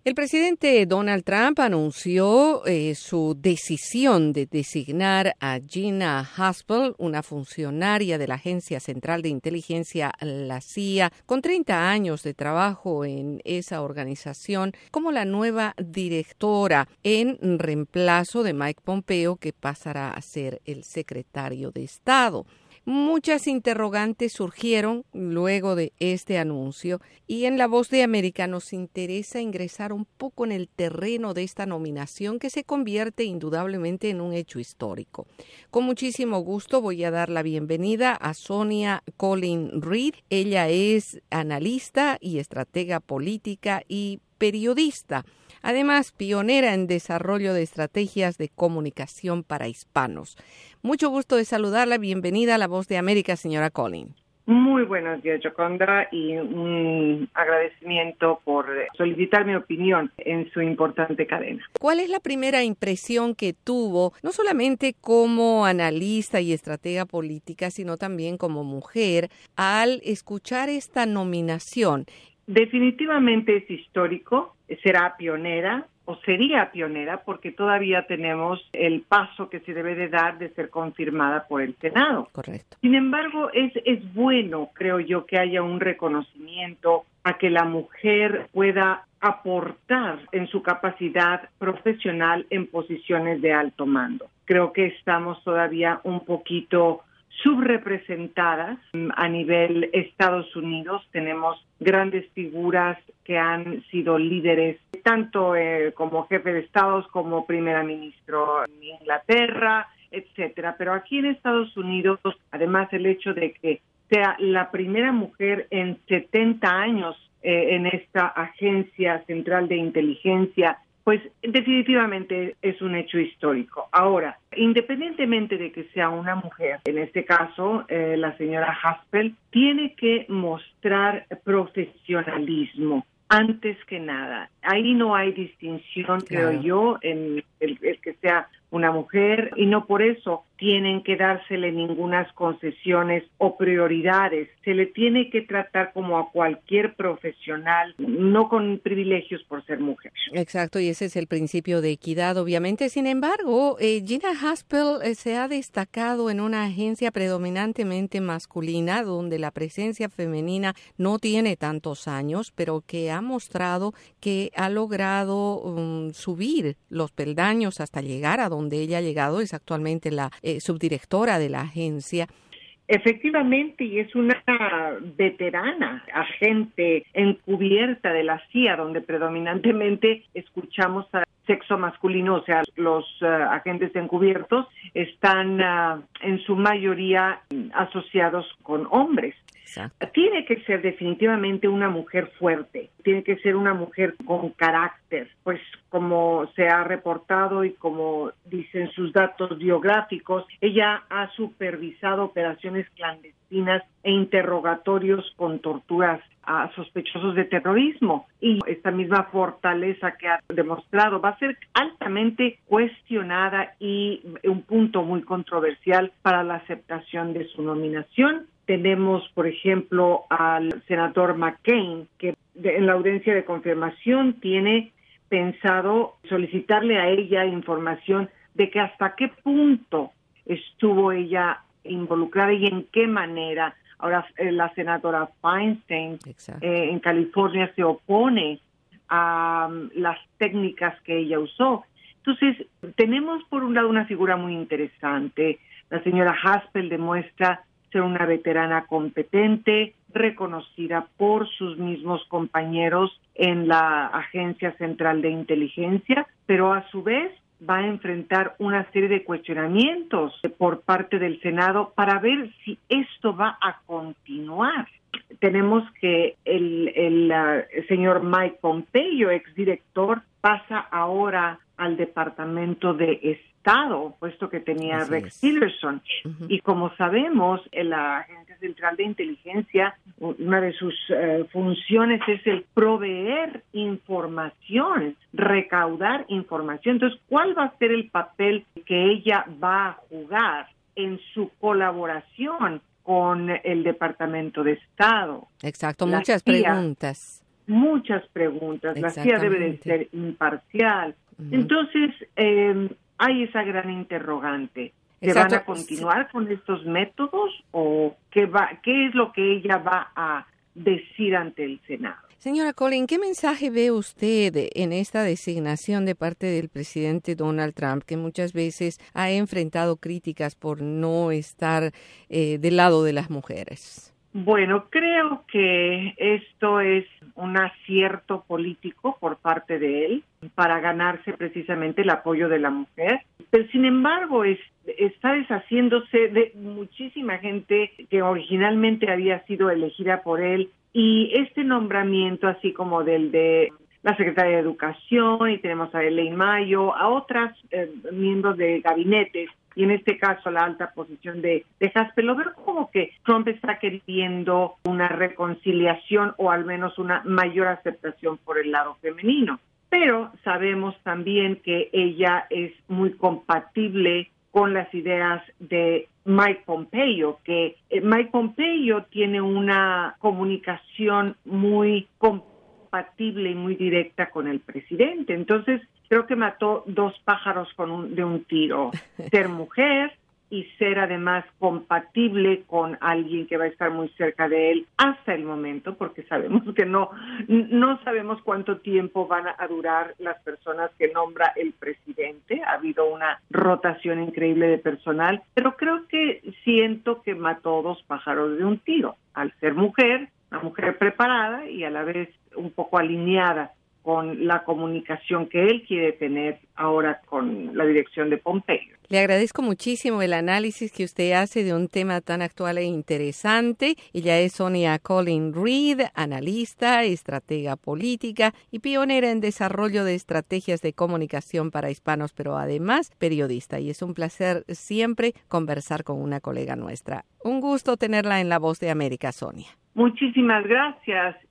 El presidente Donald Trump anunció su decisión de designar a Gina Haspel, una funcionaria de la Agencia Central de Inteligencia, la CIA, con 30 años de trabajo en esa organización, como la nueva directora en reemplazo de Mike Pompeo, que pasará a ser el secretario de Estado. Muchas interrogantes surgieron luego de este anuncio y en La Voz de América nos interesa ingresar un poco en el terreno de esta nominación que se convierte indudablemente en un hecho histórico. Con muchísimo gusto voy a dar la bienvenida a Sonia Colin Reed. Ella es analista y estratega política y periodista. Además, pionera en desarrollo de estrategias de comunicación para hispanos. Mucho gusto de saludarla. Bienvenida a La Voz de América, señora Colin. Muy buenos días, Yoconda, y un agradecimiento por solicitar mi opinión en su importante cadena. ¿Cuál es la primera impresión que tuvo, no solamente como analista y estratega política, sino también como mujer, al escuchar esta nominación? Definitivamente es histórico, será pionera o sería pionera porque todavía tenemos el paso que se debe de dar de ser confirmada por el Senado. Correcto. Sin embargo, es bueno, creo yo, que haya un reconocimiento a que la mujer pueda aportar en su capacidad profesional en posiciones de alto mando. Creo que estamos todavía un poquito subrepresentadas a nivel Estados Unidos. Tenemos grandes figuras que han sido líderes, tanto como jefe de Estados como primera ministro en Inglaterra, etcétera. Pero aquí en Estados Unidos, además el hecho de que sea la primera mujer en 70 años en esta Agencia Central de Inteligencia, pues definitivamente es un hecho histórico. Ahora, independientemente de que sea una mujer, en este caso la señora Haspel, tiene que mostrar profesionalismo antes que nada. Ahí no hay distinción, claro, creo yo, en el que sea una mujer, y no por eso tienen que dársele ningunas concesiones o prioridades. Se le tiene que tratar como a cualquier profesional, no con privilegios por ser mujer. Exacto, y ese es el principio de equidad, obviamente. Sin embargo, Gina Haspel se ha destacado en una agencia predominantemente masculina, donde la presencia femenina no tiene tantos años, pero que ha mostrado que ha logrado subir los peldaños hasta llegar a donde ella ha llegado. Es actualmente la subdirectora de la agencia. Efectivamente, y es una veterana agente encubierta de la CIA, donde predominantemente escuchamos a sexo masculino, o sea, los agentes encubiertos están en su mayoría asociados con hombres. Exacto. Tiene que ser definitivamente una mujer fuerte, tiene que ser una mujer con carácter, pues como se ha reportado y como dicen sus datos biográficos, ella ha supervisado operaciones clandestinas e interrogatorios con torturas a sospechosos de terrorismo, y esta misma fortaleza que ha demostrado va a ser altamente cuestionada y un punto muy controversial para la aceptación de su nominación. Tenemos, por ejemplo, al senador McCain, que en la audiencia de confirmación tiene pensado solicitarle a ella información de que hasta qué punto estuvo ella involucrada y en qué manera. Ahora, la senadora Feinstein en California se opone a las técnicas que ella usó. Entonces, tenemos por un lado una figura muy interesante. La señora Haspel demuestra ser una veterana competente, reconocida por sus mismos compañeros en la Agencia Central de Inteligencia, pero a su vez va a enfrentar una serie de cuestionamientos por parte del Senado para ver si esto va a continuar. Tenemos que el señor Mike Pompeo, exdirector, pasa ahora al Departamento de Estado, puesto que tenía Rex Tillerson. Y como sabemos, la Agencia Central de Inteligencia, una de sus funciones es el proveer información, recaudar información. Entonces, ¿cuál va a ser el papel que ella va a jugar en su colaboración con el Departamento de Estado? Exacto, muchas preguntas. muchas preguntas, la CIA debe de ser imparcial. Entonces, hay esa gran interrogante. ¿Se van a continuar con estos métodos o qué es lo que ella va a decir ante el Senado? Señora Collins, ¿qué mensaje ve usted en esta designación de parte del presidente Donald Trump, que muchas veces ha enfrentado críticas por no estar del lado de las mujeres? Bueno, creo que esto es un acierto político por parte de él para ganarse precisamente el apoyo de la mujer. Pero sin embargo, está deshaciéndose de muchísima gente que originalmente había sido elegida por él. Y este nombramiento, así como del de la secretaria de Educación, y tenemos a Elaine Mayo, a otras miembros de gabinetes, y en este caso la alta posición de Haspel, lo veo como que Trump está queriendo una reconciliación o al menos una mayor aceptación por el lado femenino. Pero sabemos también que ella es muy compatible con las ideas de Mike Pompeo, que Mike Pompeo tiene una comunicación muy compatible y muy directa con el presidente. Entonces, creo que mató dos pájaros de un tiro. Ser mujer y ser además compatible con alguien que va a estar muy cerca de él hasta el momento, porque sabemos que no sabemos cuánto tiempo van a durar las personas que nombra el presidente. Ha habido una rotación increíble de personal, pero siento que mató dos pájaros de un tiro, al ser mujer, una mujer preparada y a la vez un poco alineada con la comunicación que él quiere tener ahora con la dirección de Pompeo. Le agradezco muchísimo el análisis que usted hace de un tema tan actual e interesante. Ella es Sonia Collins Reed, analista, estratega política y pionera en desarrollo de estrategias de comunicación para hispanos, pero además periodista. Y es un placer siempre conversar con una colega nuestra. Un gusto tenerla en La Voz de América, Sonia. Muchísimas gracias